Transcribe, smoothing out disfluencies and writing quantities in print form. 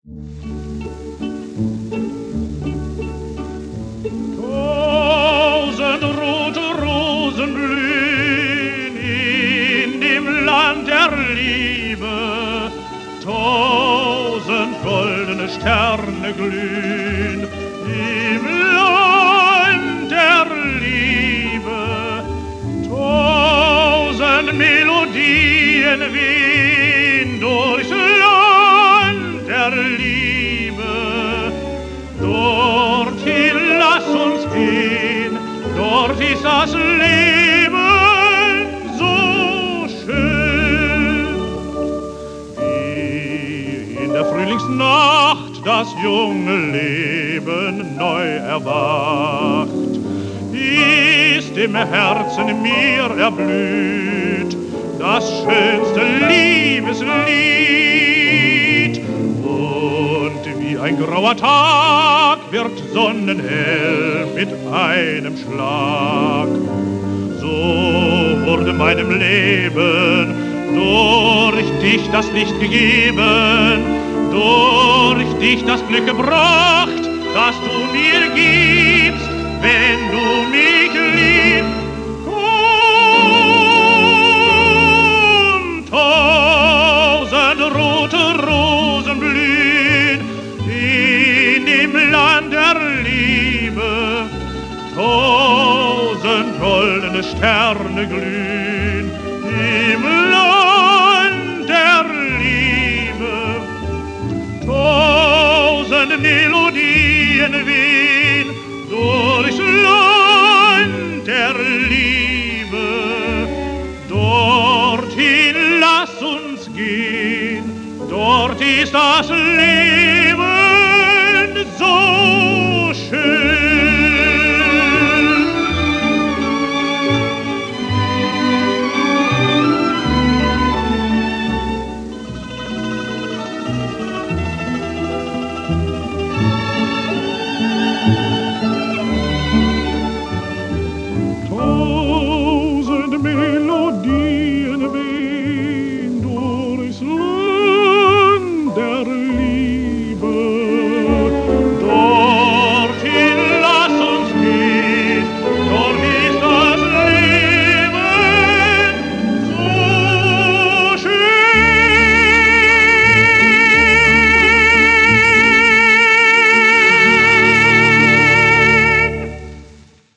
Tausend rote Rosen blühen in dem Land der Liebe, tausend goldene Sterne glühen im Land der Liebe, tausend Melodien wehen durchs Land der Liebe. Dorthin lass uns gehen, dort ist das Leben so schön. Wie in der Frühlingsnacht das junge Leben neu erwacht, ist im Herzen mir erblüht das schönste Liebeslied. Und wie ein grauer Tag wird sonnenhell mit einem Schlag. So wurde meinem Leben durch dich das Licht gegeben, durch dich das Glück gebracht, das du mir gibst, wenn du mich liebst. Komm, tausend rote Rosen blühen in dem Land der Liebe, tausend goldene Sterne glühen im Land der Liebe, tausend Melodien wehen durchs Land der Liebe. Dorthin lass uns gehen, dort ist das Leben